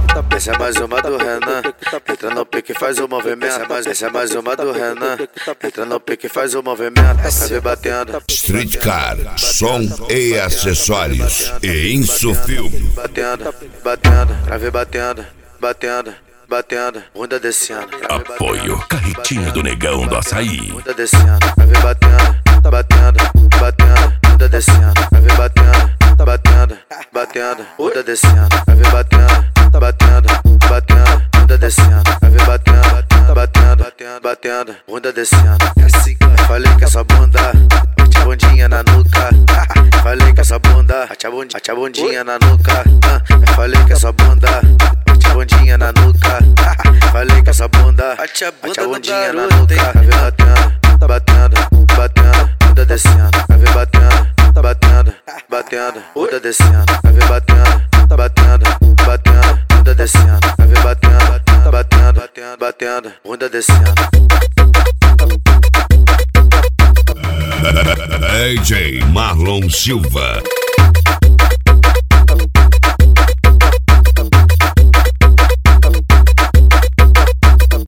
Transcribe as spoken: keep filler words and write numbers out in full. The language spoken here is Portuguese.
Essa é mais uma do Renan. Entra no pique e faz o movimento. Essa é mais, essa é mais uma do Renan. Entra no pique e faz o movimento. Vai ver batendo. Street Car, som e acessórios e Insufilme. Batendo, batendo, pra ver batendo, batendo, batendo, bunda descendo. Apoio Carretinha do Negão do Açaí. Bunda descendo, pra ver batendo, batendo, batendo, bunda descendo. Pra ver batendo, batendo, batendo, bunda descendo. Pra ver batendo, batendo, batendo, bunda descendo. Pra ver batendo, batendo, batendo, batendo, bunda descendo. Falei que essa bunda bate a bundinha na nuca. Falei que essa bunda bate a bundinha, bate a bundinha na nuca. Falei que essa bunda bate a bundinha na nuca. Falei que essa bunda bate a bundinha na nuca. Vai ver batendo, batendo, batendo, bunda descendo. Vai ver batendo, batendo, batendo, bunda descendo. Vai ver batendo, batendo, batendo, bunda descendo. Vai ver batendo, batendo, batendo, bunda descendo. D J Marlon Silva.